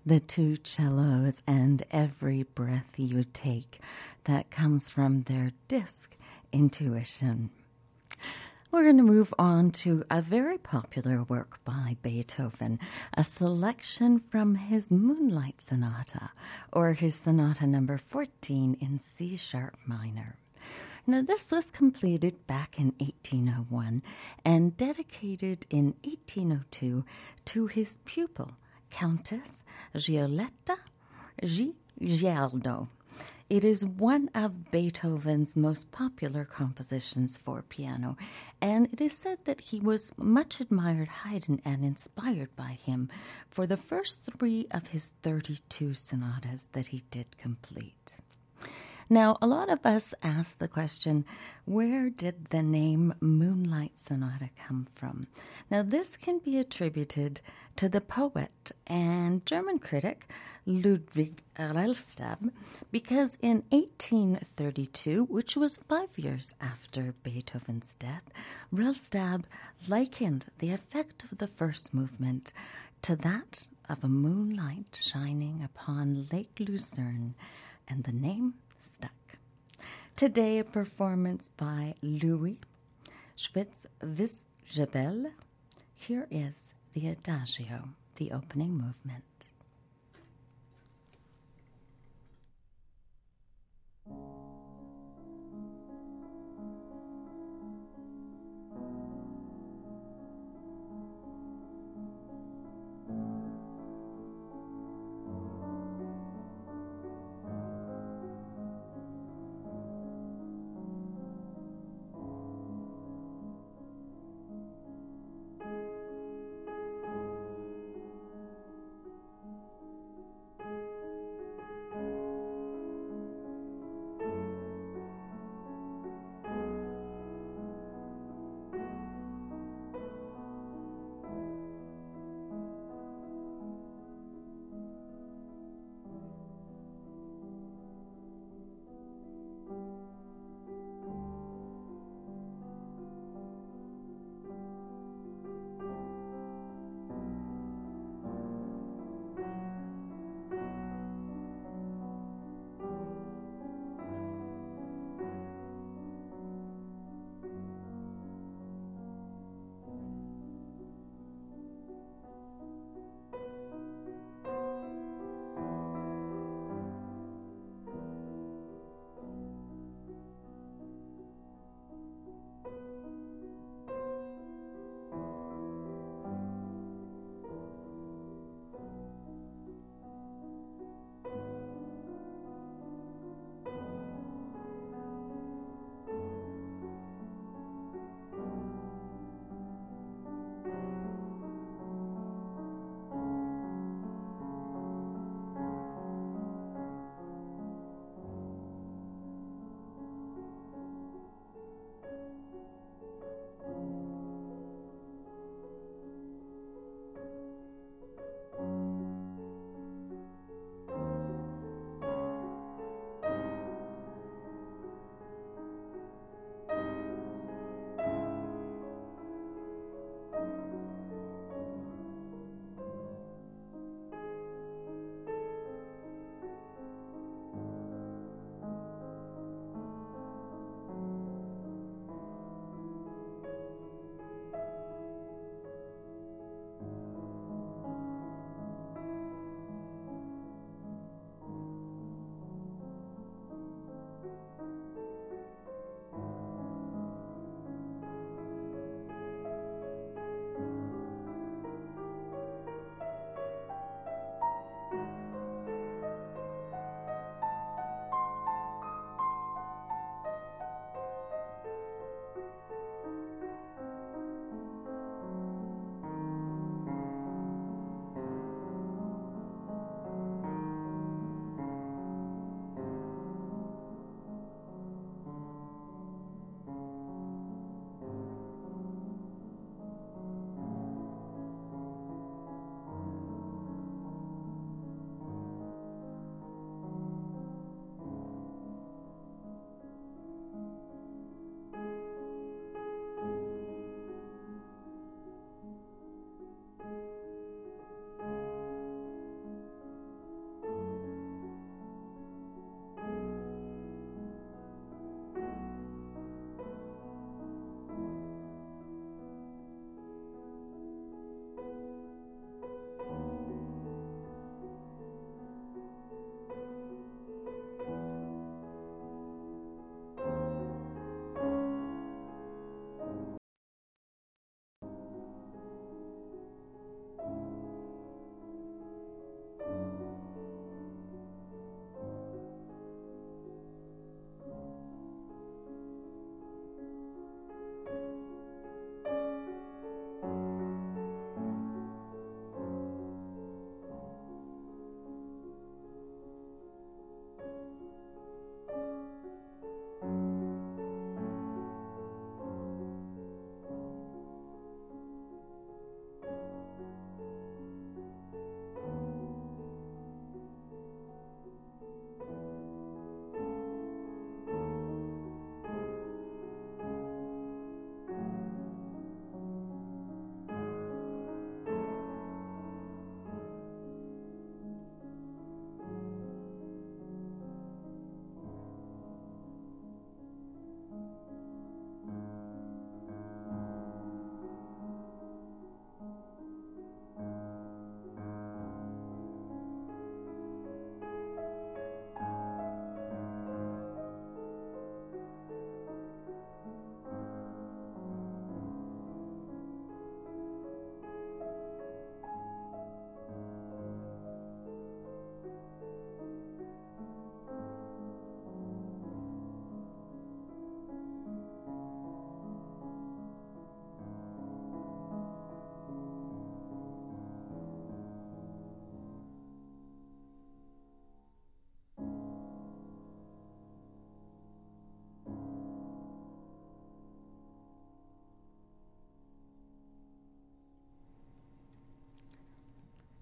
the two cellos and every breath you take that comes from their disc intuition. We're going to move on to a very popular work by Beethoven, a selection from his Moonlight Sonata, or his Sonata number 14 in C-sharp minor. Now, this was completed back in 1801 and dedicated in 1802 to his pupil, Countess Giulietta Giardo. It is one of Beethoven's most popular compositions for piano, and it is said that he was much admired Haydn and inspired by him for the first 3 of his 32 sonatas that he did complete. Now, a lot of us ask the question, where did the name Moonlight Sonata come from? Now, this can be attributed to the poet and German critic Ludwig Rellstab, because in 1832, which was 5 years after Beethoven's death, Rellstab likened the effect of the first movement to that of a moonlight shining upon Lake Lucerne, and the name stuck. Today, a performance by Louis Schwitzgebel. Here is the Adagio, the opening movement.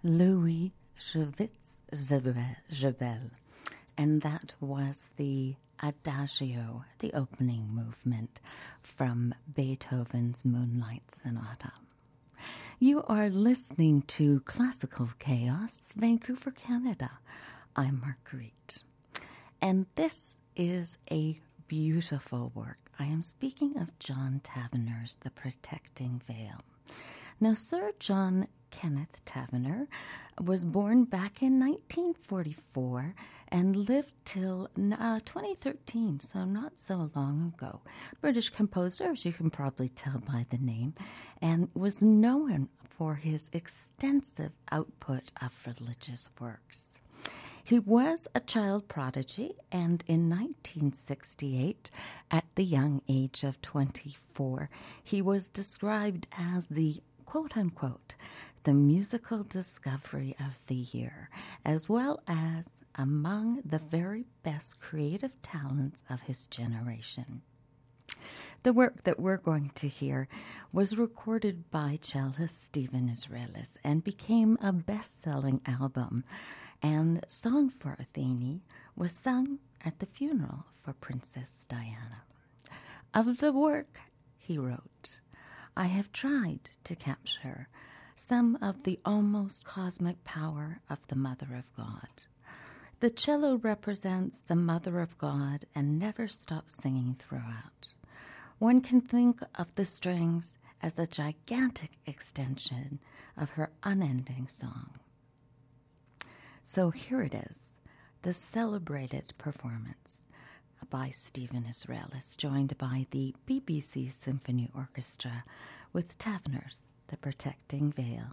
Louis Jebel, and that was the Adagio, the opening movement from Beethoven's Moonlight Sonata. You are listening to Classical Chaos, Vancouver, Canada. I'm Marguerite, and this is a beautiful work. I am speaking of John Tavener's The Protecting Veil. Now, Sir John Kenneth Tavener was born back in 1944 and lived till 2013, so not so long ago. British composer, as you can probably tell by the name, and was known for his extensive output of religious works. He was a child prodigy, and in 1968, at the young age of 24, he was described as the quote-unquote, the musical discovery of the year, as well as among the very best creative talents of his generation. The work that we're going to hear was recorded by cellist Stephen Israelis and became a best-selling album, and Song for Athene was sung at the funeral for Princess Diana. Of the work, he wrote, I have tried to capture some of the almost cosmic power of the Mother of God. The cello represents the Mother of God and never stops singing throughout. One can think of the strings as a gigantic extension of her unending song. So here it is, the celebrated performance by Stephen Israelis, joined by the BBC Symphony Orchestra with Tavener's The Protecting Veil.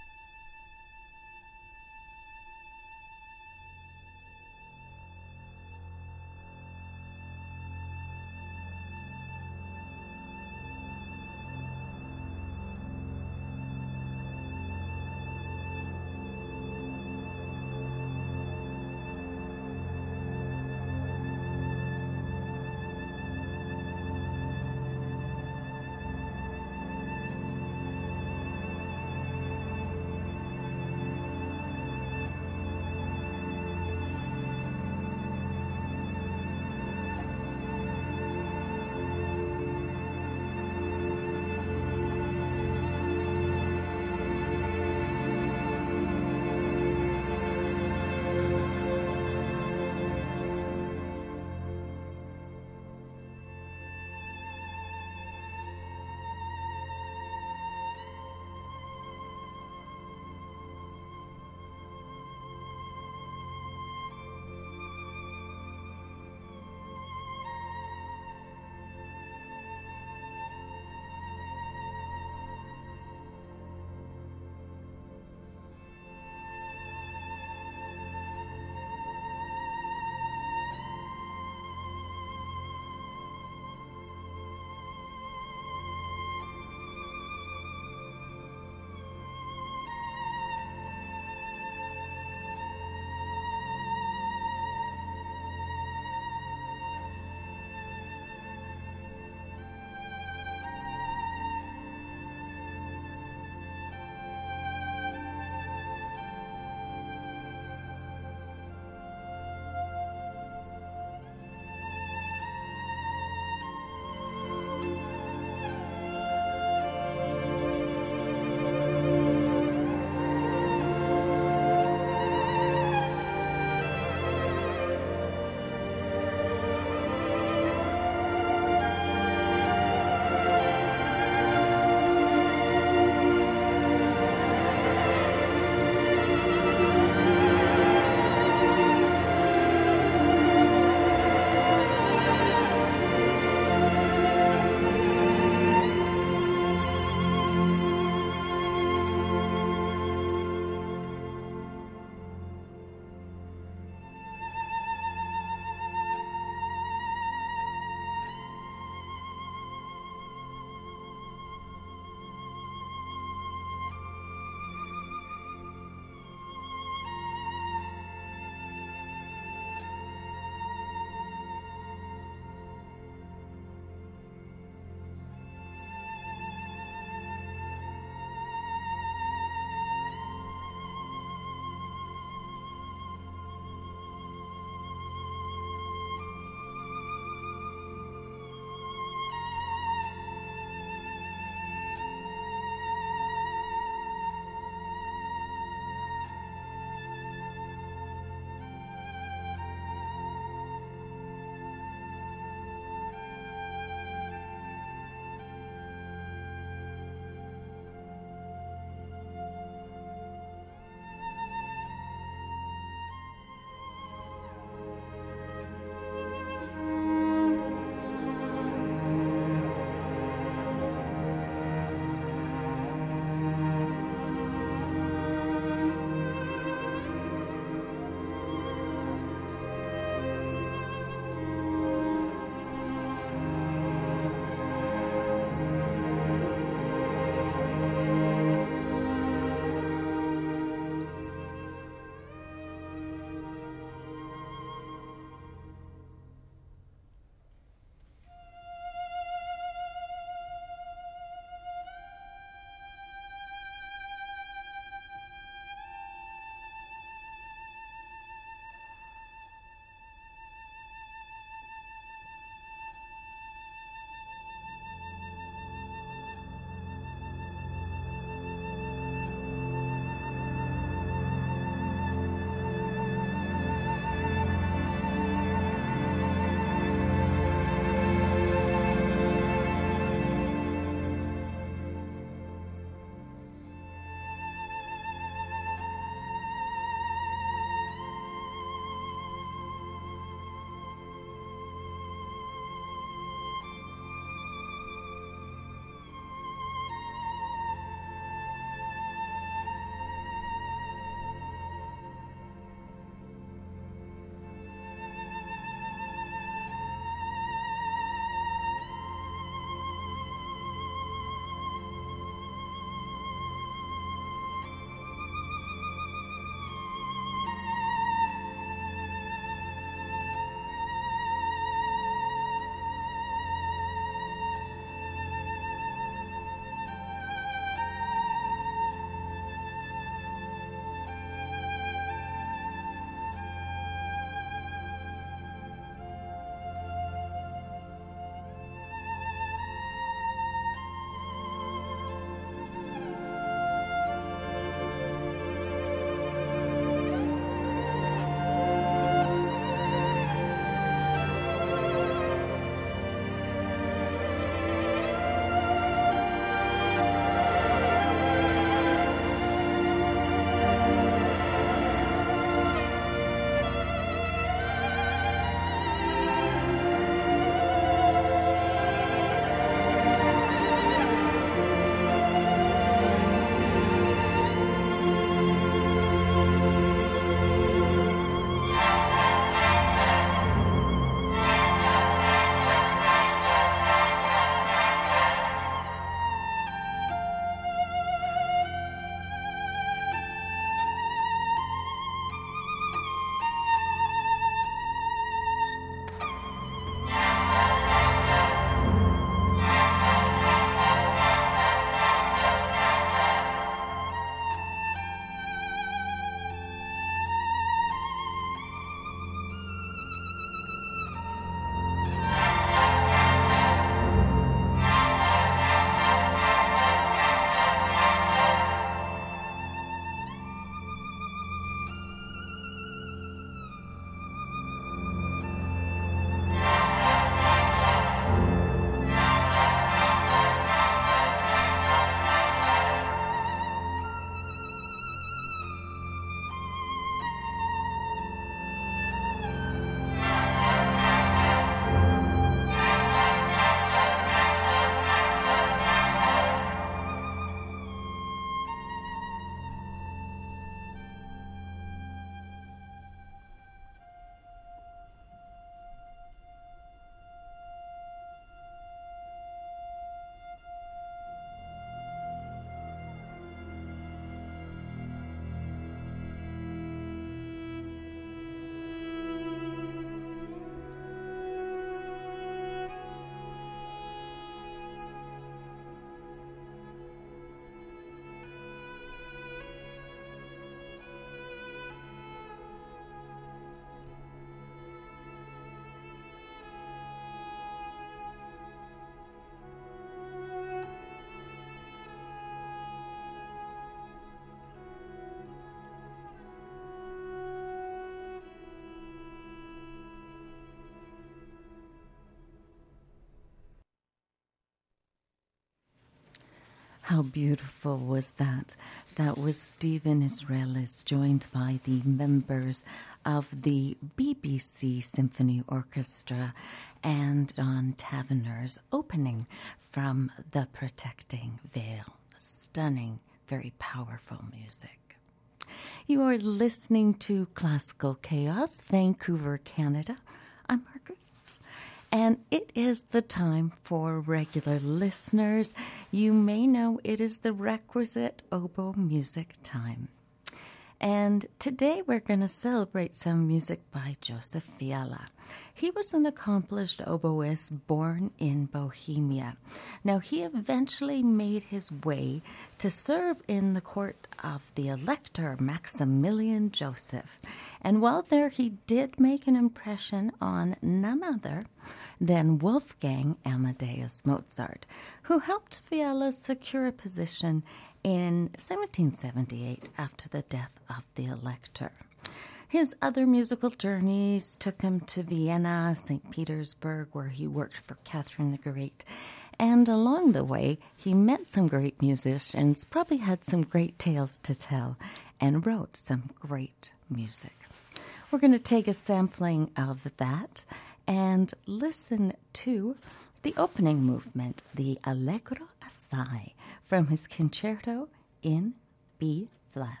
How beautiful was that? That was Stephen Israelis, joined by the members of the BBC Symphony Orchestra and Don Taverner's opening from The Protecting Veil. Stunning, very powerful music. You are listening to Classical Chaos, Vancouver, Canada. I'm Margaret. And it is the time for regular listeners. You may know it is the requisite oboe music time. And today we're going to celebrate some music by Joseph Fiala. He was an accomplished oboist born in Bohemia. Now, he eventually made his way to serve in the court of the Elector Maximilian Joseph. And while there, he did make an impression on none other than Wolfgang Amadeus Mozart, who helped Fiala secure a position in 1778 after the death of the Elector. His other musical journeys took him to Vienna, St. Petersburg, where he worked for Catherine the Great. And along the way, he met some great musicians, probably had some great tales to tell, and wrote some great music. We're going to take a sampling of that and listen to the opening movement, the Allegro Assai, from his concerto in B flat.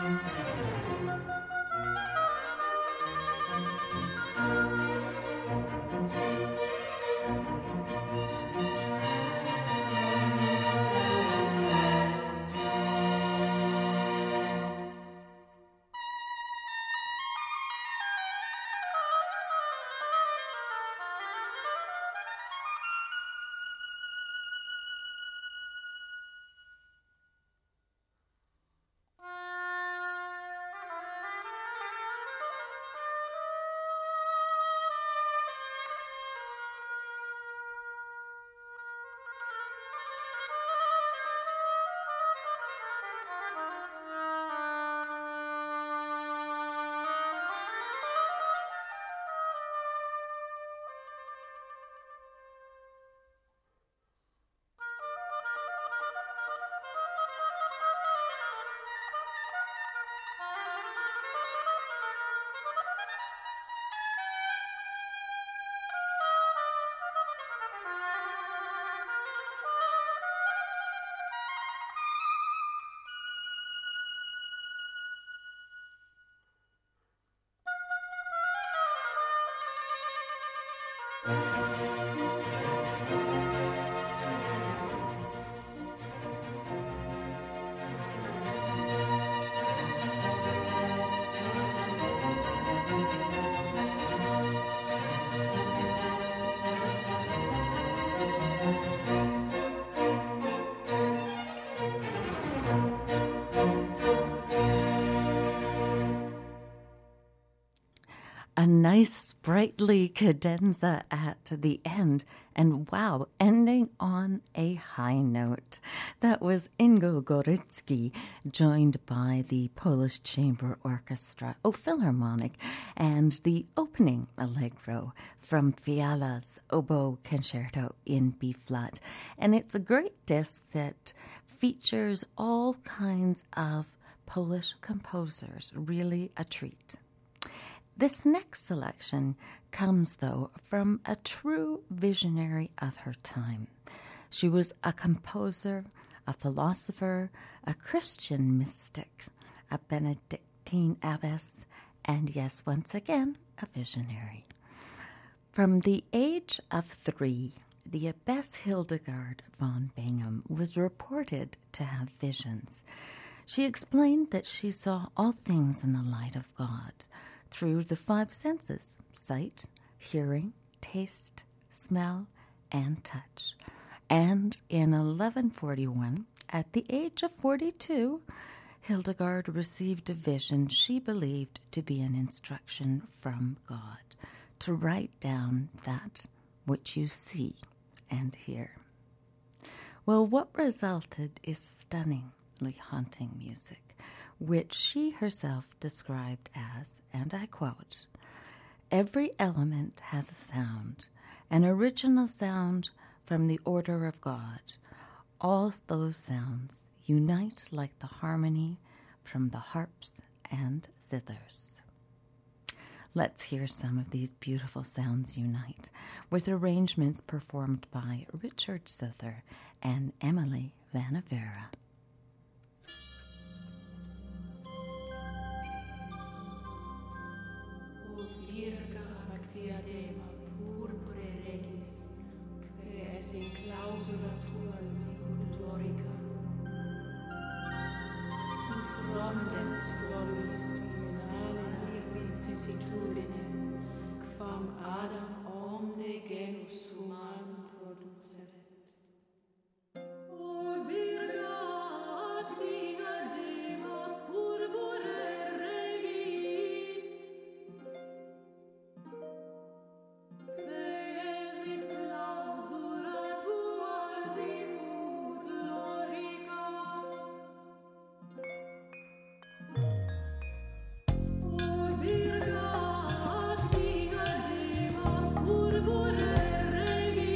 A nice sprightly cadenza at the end, and wow, ending on a high note. That was Ingo Gorycki, joined by the Polish Chamber Orchestra, Philharmonic, and the opening allegro from Fiala's Oboe Concerto in B-flat. And it's a great disc that features all kinds of Polish composers, really a treat. This next selection comes, though, from a true visionary of her time. She was a composer, a philosopher, a Christian mystic, a Benedictine abbess, and yes, once again, a visionary. From the age of 3, the abbess Hildegard von Bingen was reported to have visions. She explained that she saw all things in the light of God, through the 5 senses: sight, hearing, taste, smell, and touch. And in 1141, at the age of 42, Hildegard received a vision she believed to be an instruction from God to write down that which you see and hear. Well, what resulted is stunningly haunting music, which she herself described as, and I quote, "Every element has a sound, an original sound from the order of God. All those sounds unite like the harmony from the harps and zithers." Let's hear some of these beautiful sounds unite, with arrangements performed by Richard Souther and Emily Vanavera. Diadema purpure regis, que es in clausula tua sicut glorica. In frondens floristi in alia vicissitudine, quam Adam omne genus humanum produceret. O virga ac diadema purpure regis, Virga, diadema, purpure regis.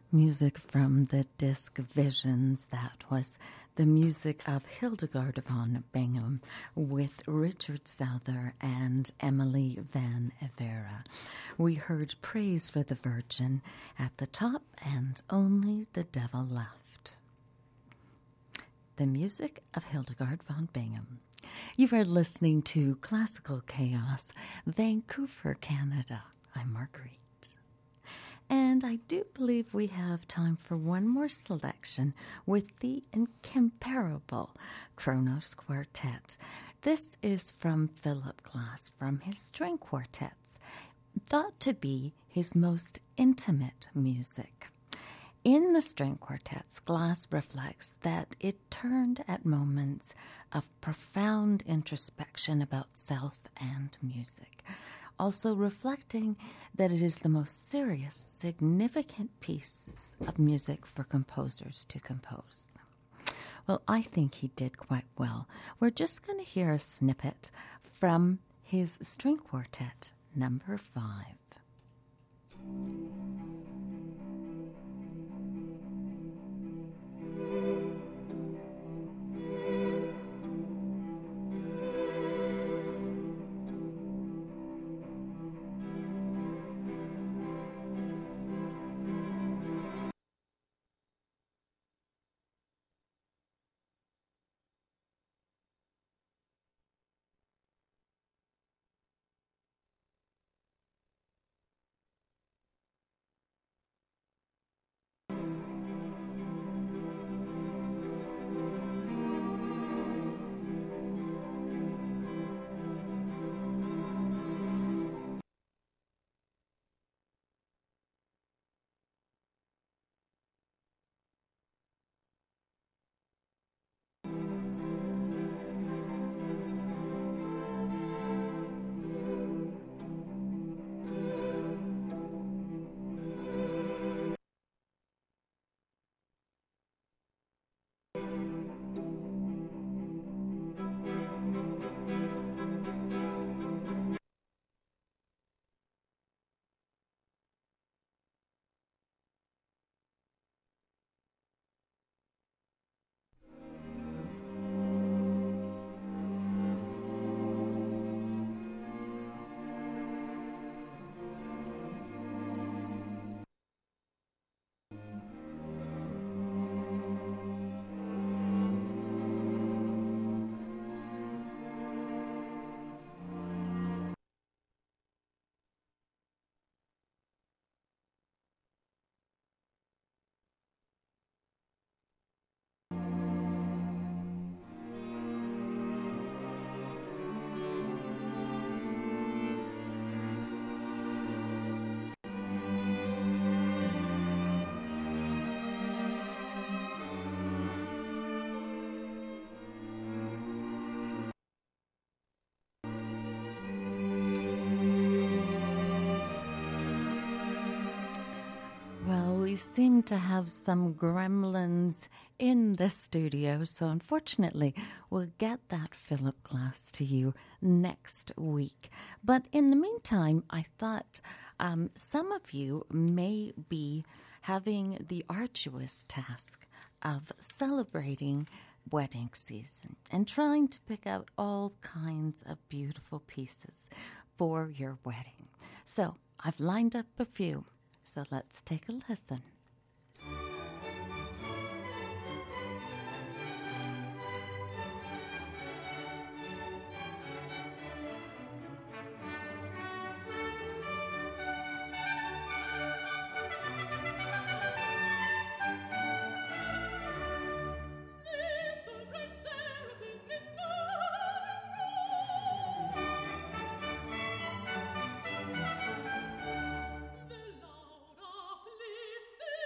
Music from the disc Visions. That was the music of Hildegard von Bingen with Richard Souther and Emily Van Evera. We heard Praise for the Virgin at the top and Only the Devil Left. The music of Hildegard von Bingen. You are listening to Classical Chaos, Vancouver, Canada. I'm Marguerite. And I do believe we have time for one more selection with the incomparable Kronos Quartet. This is from Philip Glass, from his string quartets, thought to be his most intimate music. In the string quartets, Glass reflects that it turned at moments of profound introspection about self and music, also reflecting that it is the most serious, significant pieces of music for composers to compose. Well, I think he did quite well. We're just going to hear a snippet from his string quartet, number 5. We seem to have some gremlins in the studio, so unfortunately we'll get that Philip Glass to you next week. But in the meantime, I thought some of you may be having the arduous task of celebrating wedding season and trying to pick out all kinds of beautiful pieces for your wedding. So I've lined up a few. So let's take a listen. The loud uplifted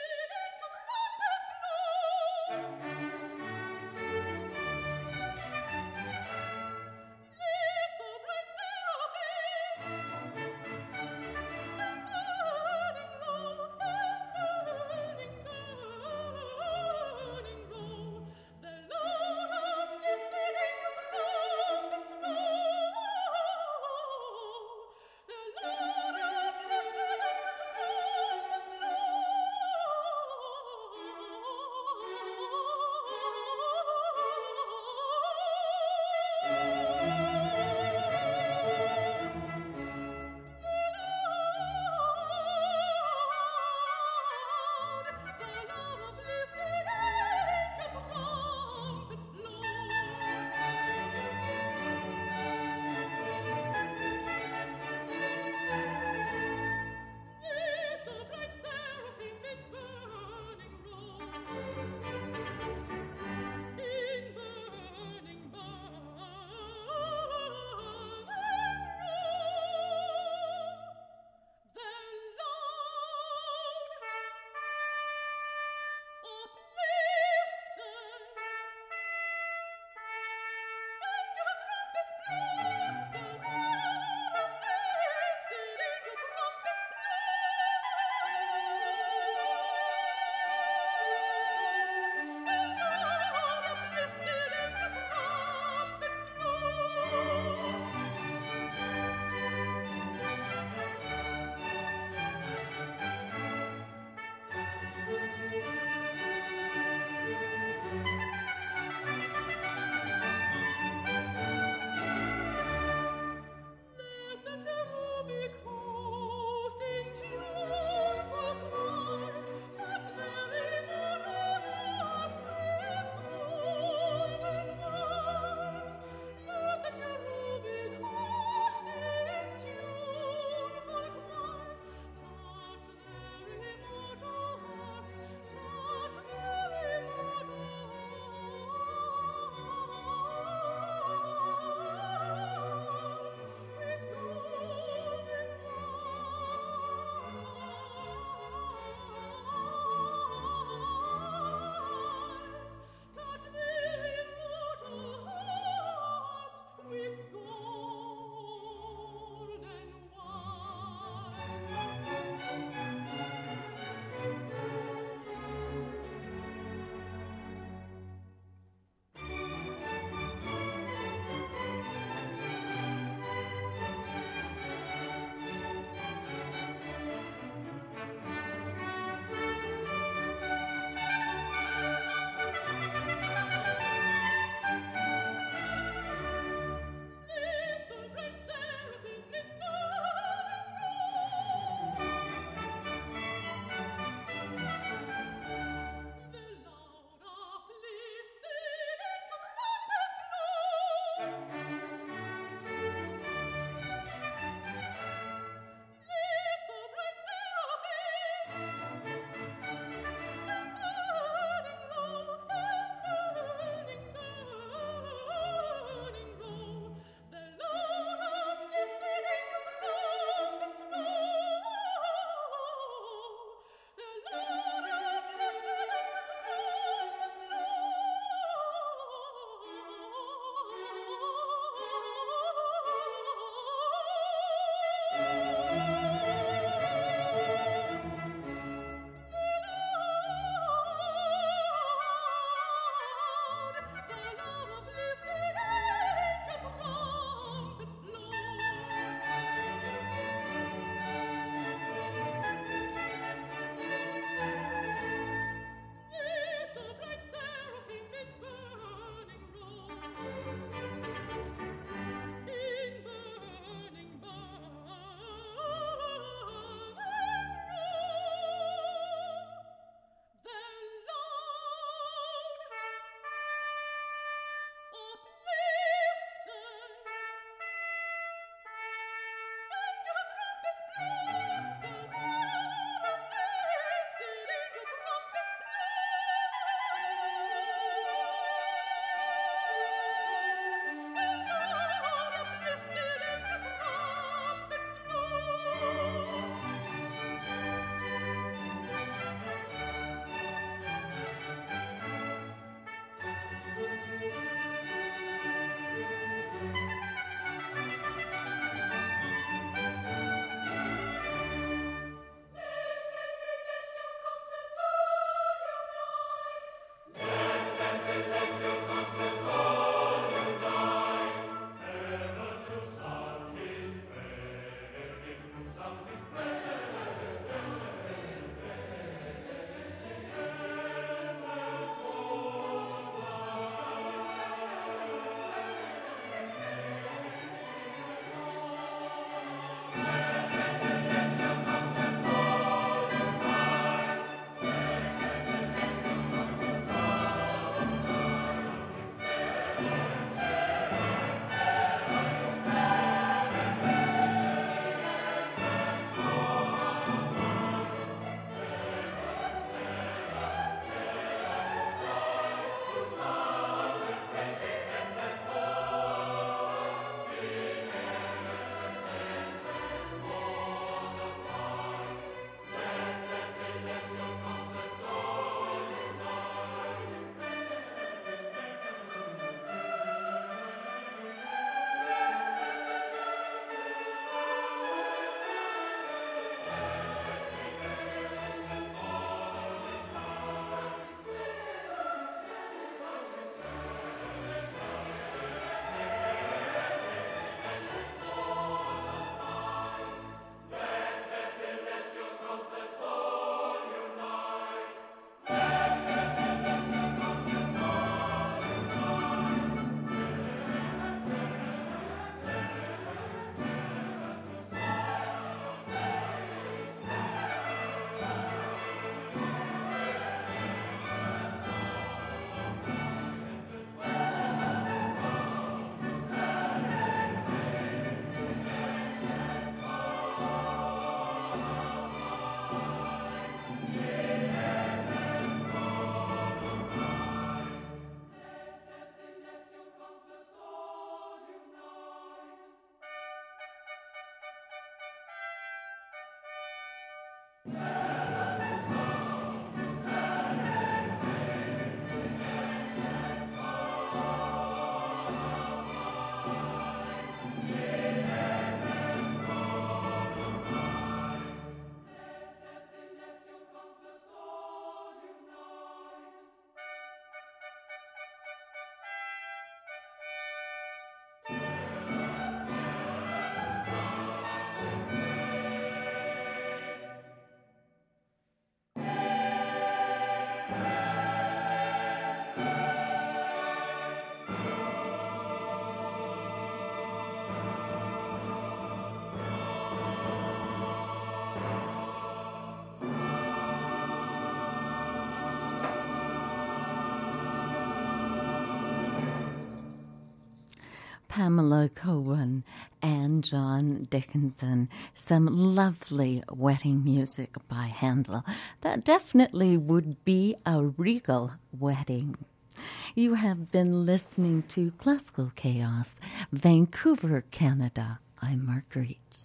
Pamela Cohen and John Dickinson, some lovely wedding music by Handel. That definitely would be a regal wedding. You have been listening to Classical Chaos, Vancouver, Canada. I'm Marguerite.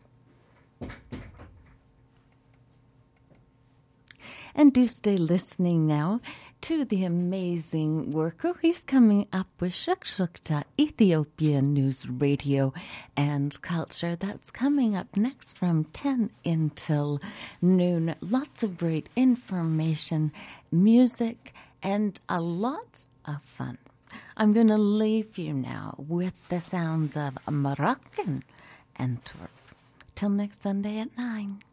And do stay listening now to the amazing worker. He's coming up with Shukshukta, Ethiopian News Radio and Culture. That's coming up next from 10 until noon. Lots of great information, music, and a lot of fun. I'm going to leave you now with the sounds of Moroccan Antwerp. Till next Sunday at 9.